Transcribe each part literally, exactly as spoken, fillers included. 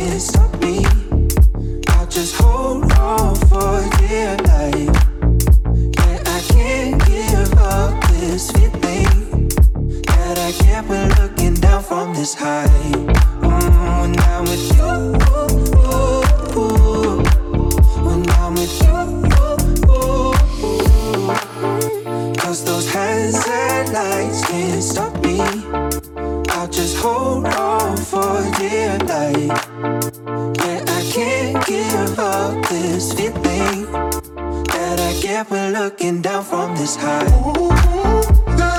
can't stop me. I'll just hold on for dear life. Yeah, I can't give up this feeling that I get when looking down from this high. Mm, when I'm with you, when I'm with you, 'cause those hazard lights can't stop me. I'll just hold on for dear life. Yeah, I can't give up this feeling that I get when looking down from this high. Ooh, yeah.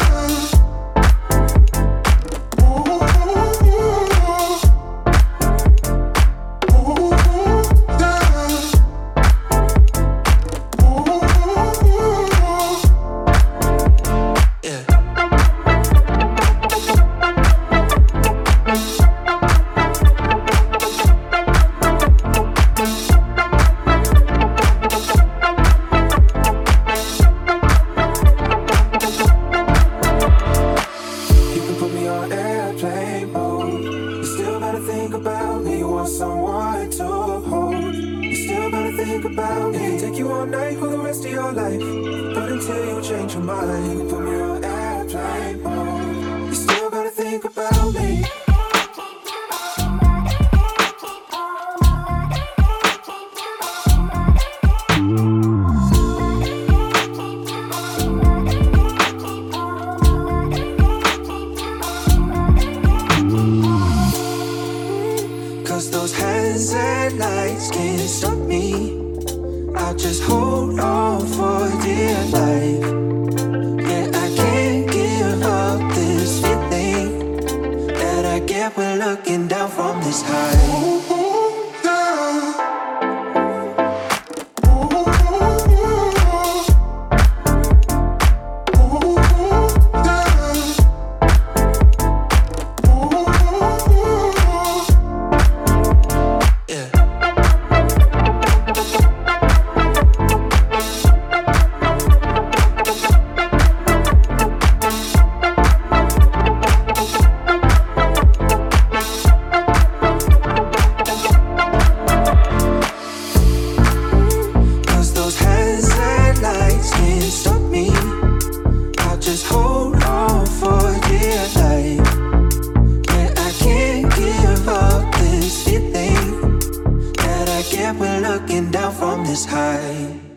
We're looking down from this high.